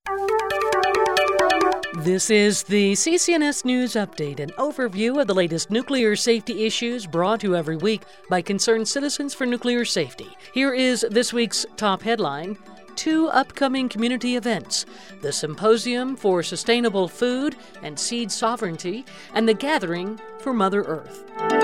This is the CCNS News Update, an overview of the latest nuclear safety issues brought to you every week by concerned citizens for nuclear safety. Here is this week's top headline: 2 upcoming community events, the Symposium for Sustainable Food and Seed Sovereignty and the Gathering for Mother Earth.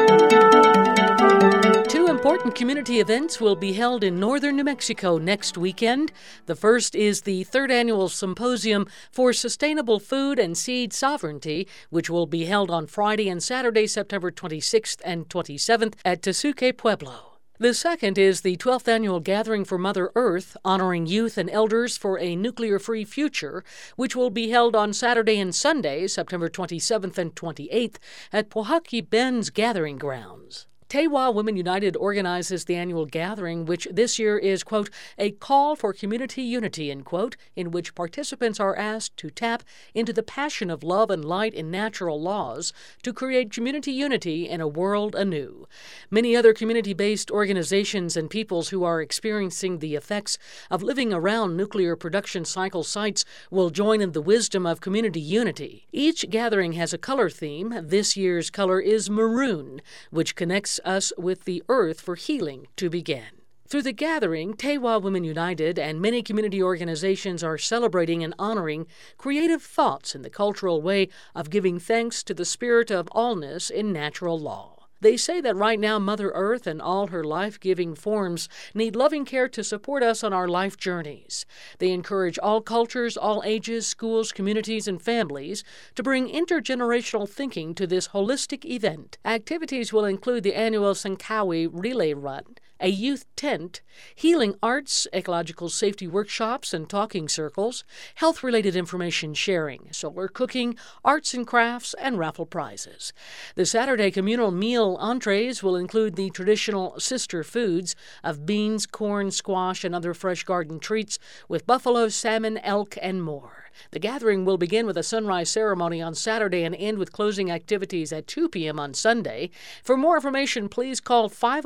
2 important community events will be held in northern New Mexico next weekend. The first is the 3rd Annual Symposium for Sustainable Food and Seed Sovereignty, which will be held on Friday and Saturday, September 26th and 27th at Tesuque Pueblo. The second is the 12th Annual Gathering for Mother Earth, honoring youth and elders for a nuclear-free future, which will be held on Saturday and Sunday, September 27th and 28th, at Pojoaque Bend's Gathering Grounds. Tewa Women United organizes the annual gathering, which this year is, quote, a call for community unity, end quote, in which participants are asked to tap into the passion of love and light in natural laws to create community unity in a world anew. Many other community-based organizations and peoples who are experiencing the effects of living around nuclear production cycle sites will join in the wisdom of community unity. Each gathering has a color theme. This year's color is maroon, which connects us with the earth for healing to begin. Through the gathering, Tewa Women United and many community organizations are celebrating and honoring creative thoughts in the cultural way of giving thanks to the spirit of allness in natural law. They say that right now Mother Earth and all her life-giving forms need loving care to support us on our life journeys. They encourage all cultures, all ages, schools, communities, and families to bring intergenerational thinking to this holistic event. Activities will include the annual Sankawi Relay Run, a youth tent, healing arts, ecological safety workshops and talking circles, health-related information sharing, solar cooking, arts and crafts, and raffle prizes. The Saturday communal meal entrees will include the traditional sister foods of beans, corn, squash, and other fresh garden treats with buffalo, salmon, elk, and more. The gathering will begin with a sunrise ceremony on Saturday and end with closing activities at 2 p.m. on Sunday. For more information, please call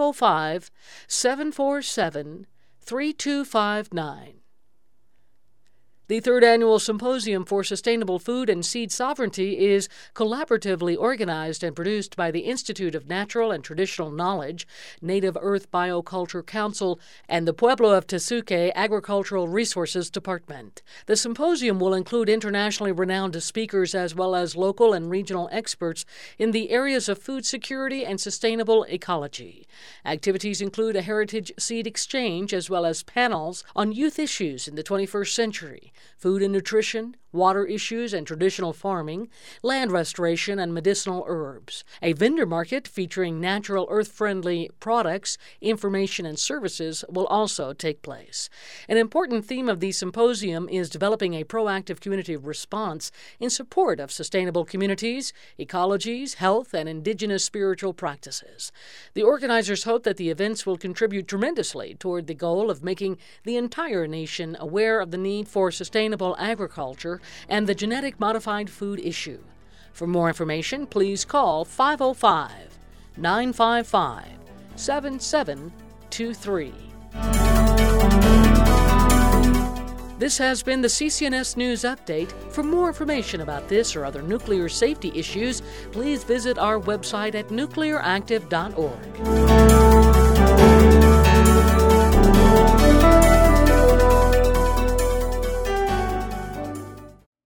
505-747-3259. The 3rd Annual Symposium for Sustainable Food and Seed Sovereignty is collaboratively organized and produced by the Institute of Natural and Traditional Knowledge, Native Earth Bioculture Council, and the Pueblo of Tesuque Agricultural Resources Department. The symposium will include internationally renowned speakers as well as local and regional experts in the areas of food security and sustainable ecology. Activities include a heritage seed exchange as well as panels on youth issues in the 21st century, food and nutrition, water issues and traditional farming, land restoration and medicinal herbs. A vendor market featuring natural earth-friendly products, information, and services will also take place. An important theme of the symposium is developing a proactive community response in support of sustainable communities, ecologies, health, and indigenous spiritual practices. The organizers hope that the events will contribute tremendously toward the goal of making the entire nation aware of the need for sustainable agriculture and the genetic modified food issue. For more information, please call 505-955-7723. This has been the CCNS News Update. For more information about this or other nuclear safety issues, please visit our website at nuclearactive.org.